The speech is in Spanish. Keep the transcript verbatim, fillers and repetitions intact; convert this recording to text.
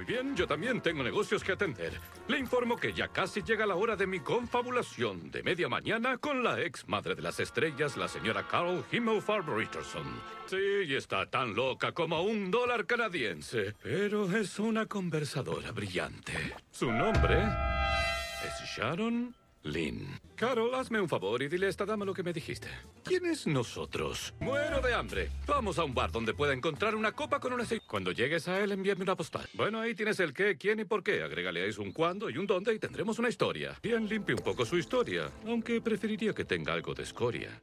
bien, yo también tengo negocios que atender. Le informo que ya casi llega la hora de mi confabulación de media mañana con la ex madre de las estrellas, la señora Carol Himmelfarb Richardson. Sí, y está tan loca como un dólar canadiense, pero es una conversadora brillante. Su nombre es Sharon Lynn. Carol, hazme un favor y dile a esta dama lo que me dijiste. ¿Quién es nosotros? Muero de hambre. Vamos a un bar donde pueda encontrar una copa con una aceite. Cuando llegues a él, envíame una postal. Bueno, ahí tienes el qué, quién y por qué. Agrégale a eso un cuándo y un dónde y tendremos una historia. Bien limpie un poco su historia, aunque preferiría que tenga algo de escoria.